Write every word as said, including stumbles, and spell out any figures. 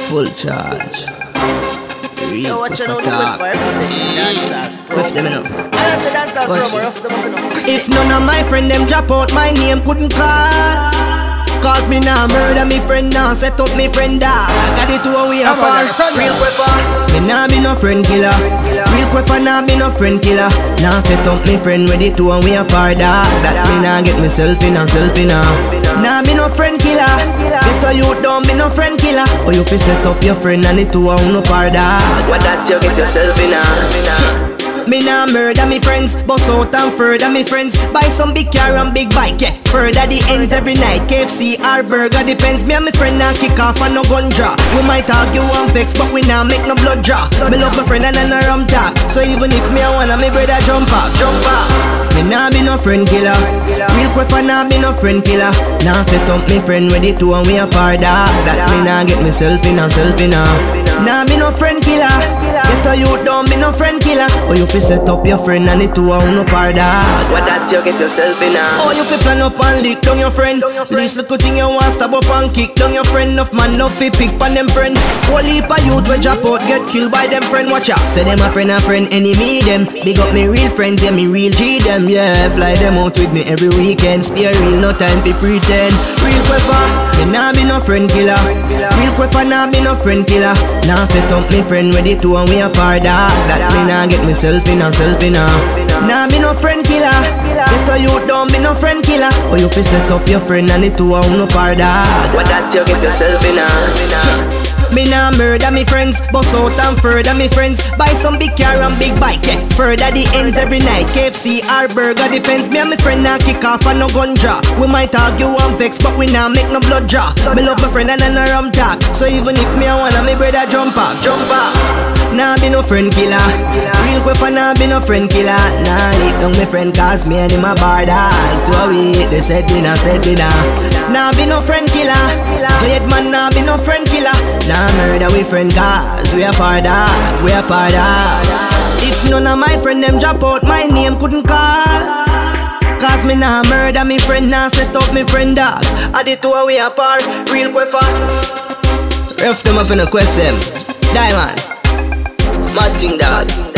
Full charge. Real Yo, what you know, talk. the fire, dancer. With them, you know. I say dancer Watch promo, it. rough them up, you know. If none of my friend them drop out, my name couldn't call. Cause me nah murder me friend now, set up me friend dog. Got it to a way apart. Real quicker. Me nah be no friend killer. Real quicker nah be no friend killer. Nah set up me friend with it to a way apart dog. That me nah get myself in a self in a. Nah be no friend killer. Get a youth don't be no friend killer. Or you fi set up your friend and it to a uno par dog. What that you get yourself in a. Me nah murder me friends, bust out and further me friends. Buy some big car and big bike, yeah. Further the ends every night. K F C or burger depends. Me and my friend nah kick off and no gun draw. We might argue and vex, but we nah make no blood draw. Me love my friend and I no rum talk. So even if me a wanna, me brother jump off, jump off. Me nah be no friend killer. Real quick for nah be no friend killer. Nah set up me friend with it to and we apart dog. That me nah get myself in a self in a. Nah be no friend killer. Get a youth don't be no friend killer. Or you fi set up your friend and it to a uno par dog. What that you get yourself in a. Oh you fi plan up and lick down your friend. Least little thing you want stab up and kick down your friend. Enough man no fi pick pan them friend. Whole heap of youth we drop out get killed by them friend. Watch out. Say them a friend a friend enemy them. Big up me real friends yeah me real G them. Yeah fly them out with me every weekend. Stay real no time fi pretend. Real quicker. Me nah be no friend killer. Real quicker nah be no friend killer. Nah set up me friend with it to and we apart dog. That me nah get myself in a self in a. Nah be no friend killer. Get a youth don't be no friend killer. Or you fi set up your friend and it to a uno par dog. What that you get yourself in a. Me nah murder me friends, bust out and further me friends. Buy some big car and big bike, yeah. Further the ends every night. K F C or burger depends. Me and my friend nah kick off and no gun draw. We might argue and vex, but we nah make no blood draw. Me love my friend and I no rum talk. So even if me a wanna, me brother jump off, jump off. Nah be no friend killer. Real quick for nah be no friend killer. Nah leave down my friend cause me and him a bar dog. To a week, they said dinner, said dinner. Nah be no friend killer. Late man nah be no friend killer. Nah murder we friend cause we a par dog. We a par dog. If none of my friend them drop out, my name couldn't call. Cause me nah murder me friend, nah set up me friend dog. I did two a way apart, real quick for. Rough them up and a quest them. Diamond. Mad thing dog.